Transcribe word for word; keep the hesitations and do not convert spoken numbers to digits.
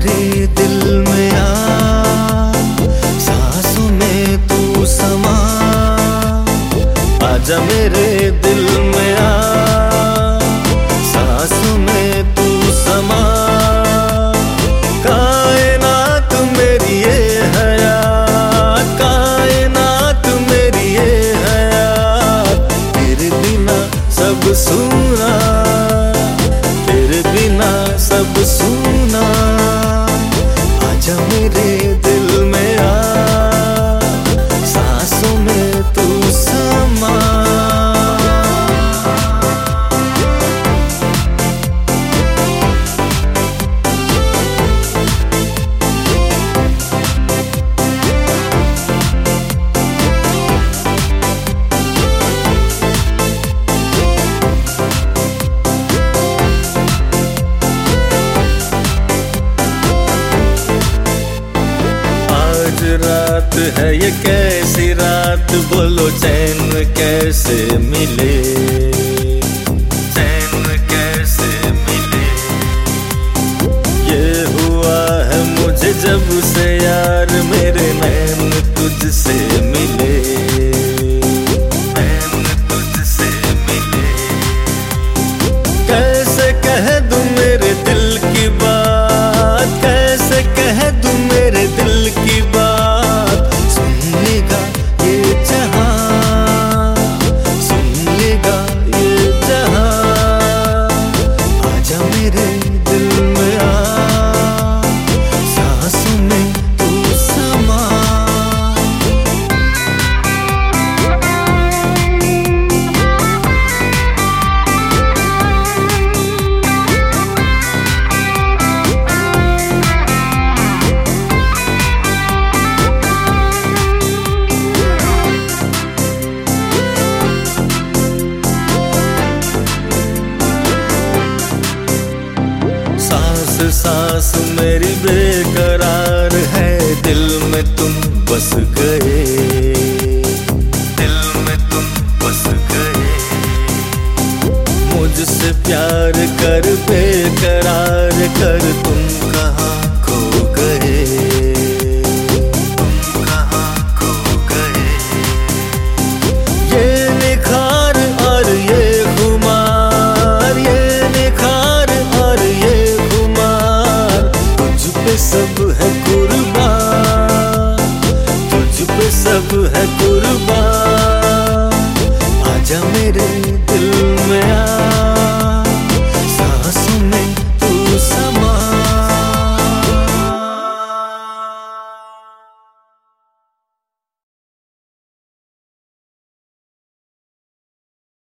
मेरे दिल में आ, सांसों में तू समा, आजा मेरे दिल में आ, सांसों में तू समा। कायनात मेरी ये हयात, कायनात मेरी ये हयात, तेरे बिना सब सूना, तेरे बिना सब सूना। आजा मेरे दिल में आ, सांसों में तू समा। आज रात है ये कैसी रात, बोलो चैन कैसे मिले, चैन कैसे मिले। ये हुआ है मुझे जब से यार, मेरे नैन तुझसे मिले, नैन तुझसे मिले। कैसे कह दूं मेरे दिल की बात, कैसे कह दूं मेरे दिल की बात। सुन लेगा ये जहां, सुन लेगा ये जहां। आजा मेरे दिल में आ, सांसों में तू समा। सांस सांस मेरी बेकरार है, दिल में तुम बस गए, दिल में तुम बस गए। मुझसे प्यार कर बेकरार कर तुम कहाँ